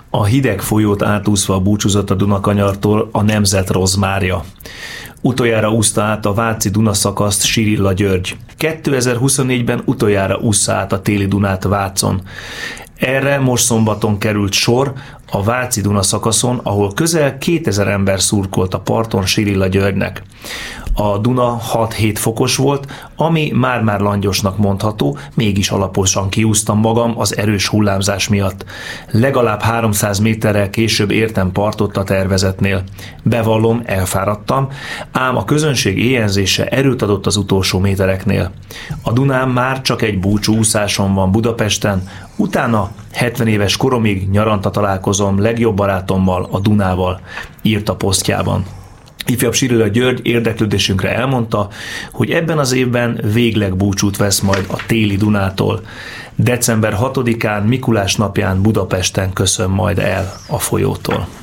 A hideg folyót átúszva búcsúzott a Dunakanyartól a nemzet rozmárja. Utoljára úszta át a Váci Duna szakaszt Sirilla György. 2024-ben utoljára ússza át a téli Dunát Vácon. Erre most szombaton került sor a Váci Duna szakaszon, ahol közel 2000 ember szurkolt a parton Sirilla Györgynek. A Duna 6-7 fokos volt, ami már-már langyosnak mondható, mégis alaposan kiúztam magam az erős hullámzás miatt. Legalább 300 méterrel később értem partot a tervezetnél. Bevallom, elfáradtam, ám a közönség éjjelzése erőt adott az utolsó métereknél. A Dunán már csak egy búcsú úszáson van Budapesten, utána 70 éves koromig nyaranta találkozom legjobb barátommal, a Dunával, írt a posztjában. Ifjabb Sirilla György érdeklődésünkre elmondta, hogy ebben az évben végleg búcsút vesz majd a téli Dunától. December 6-án, Mikulás napján Budapesten köszön majd el a folyótól.